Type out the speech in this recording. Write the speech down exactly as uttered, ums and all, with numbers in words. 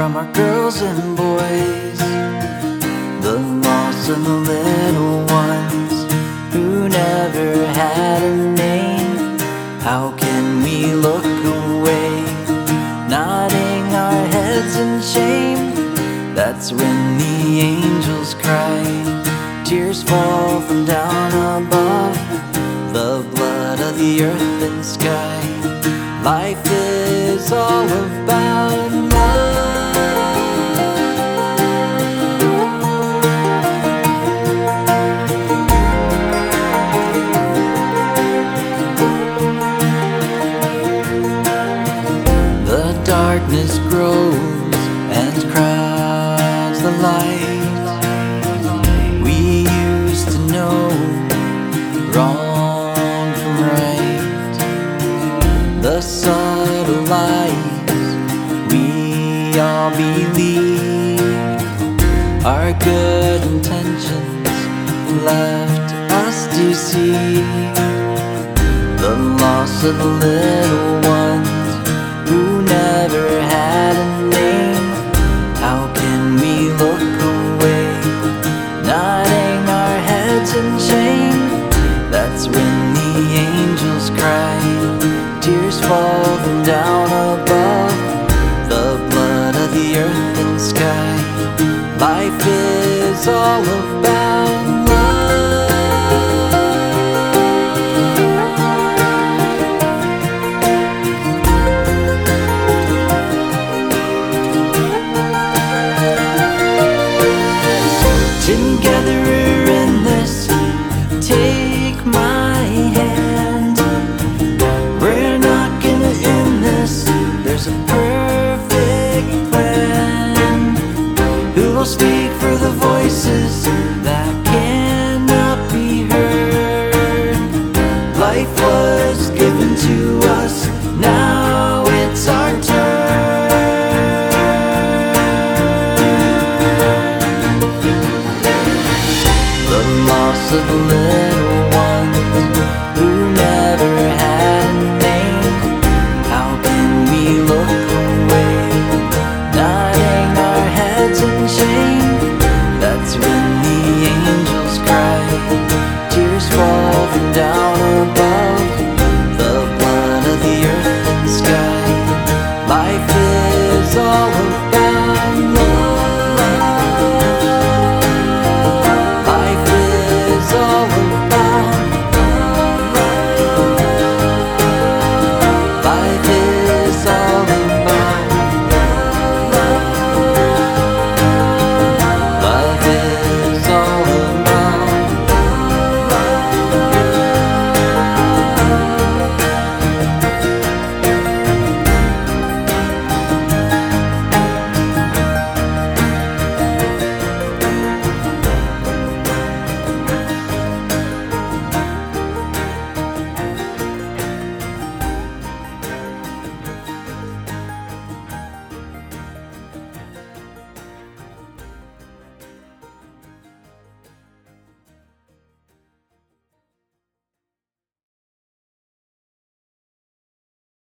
from our girls and boys, the lost and the little ones who never had a name. How can we look away, nodding our heads in shame? That's when the angels cry, tears fall from down above, the blood of the earth and sky. Life is all about love. The darkness grows and crowds the light. We used to know wrong from right, the subtle lies we all believe. Our good intentions left us to see the loss of the little ones who never had a name. How can we look away, nodding our heads in shame? That's when the angels cry, tears fall from down above, the blood of the earth and sky. Life is all about